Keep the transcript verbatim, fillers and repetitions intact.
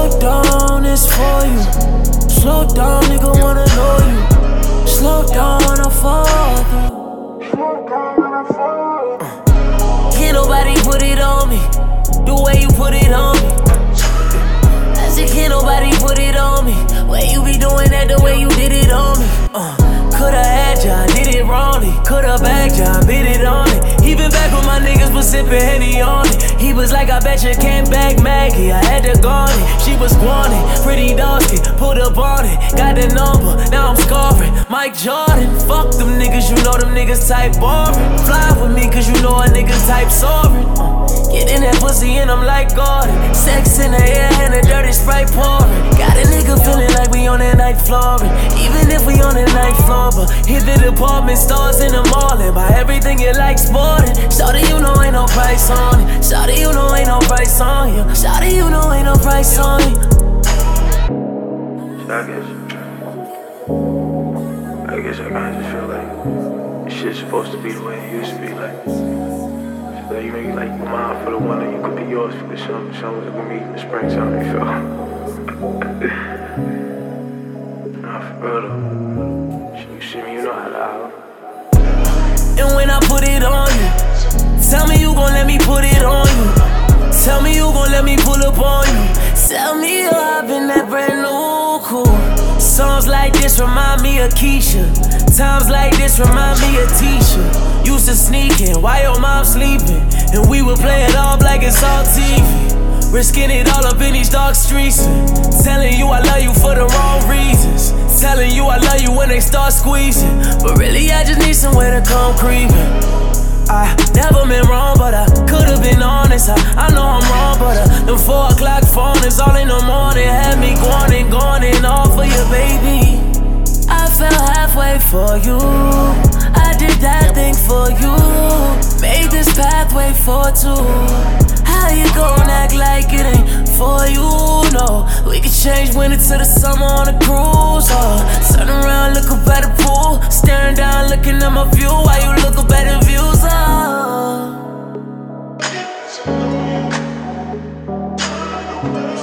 Slow down, it's for you. Slow down, nigga wanna know you. Slow down when I fall through. uh. Can't nobody put it on me the way you put it on me. I said can't nobody put it on me. Way you be doing that the way you did it on me. uh. Coulda had ya, did it wrongly. Coulda bagged ya, bit it on it. Even back when my niggas was sippin' Henny on it. He was like, I bet you can't bag Maggie. I had to gone it, she was wanted. Pretty dusty, put up on it. Got the number, now I'm scoring. Mike Jordan, fuck them niggas, you know them niggas type boring. Fly with me cause you know a nigga type soaring. uh, Get in that pussy and I'm like Gordon. Sex in the air and a dirty Sprite pouring. Got a nigga feeling like we on that night flooring. Even if we on that night floor, but hit the department stores in the mall and buy everything you like sporting. Shawty, you know ain't no price on it. Shawty, you know ain't no price on you. Shawty, you know ain't no price on you. I guess, I guess I kinda just feel like this shit's supposed to be the way it used to be. Like, so you make like your mind for the one that you could be yours for the summer. Summer with me in the springtime, you feel? Nah, for real though. You see me, you know how to holler. And when I put it on you, tell me you gon' let me put it on you. Tell me you gon' let me pull up on you. Tell me you're hopping that brand new cool. Songs like this remind me of Keisha. Times like this remind me of Tisha. Used to sneak in while your mom sleeping, and we would play it off like it's all T V. Risking it all up in these dark streets, telling you I love you for the wrong reasons. Telling you I love you when they start squeezing, but really I just need somewhere to come creeping. I never been wrong, but I could've been honest. I, I know I'm wrong, but uh, them four o'clock phone is all in the morning. Had me going and going and all for you, baby. I fell halfway for you. I did that thing for you. Made this pathway for two. How you gon' act like it ain't for you? No, we could change winter to the summer on a cruise. Oh, turn around, look up at the pool. Staring down, looking at my view while you look up at the views. Oh.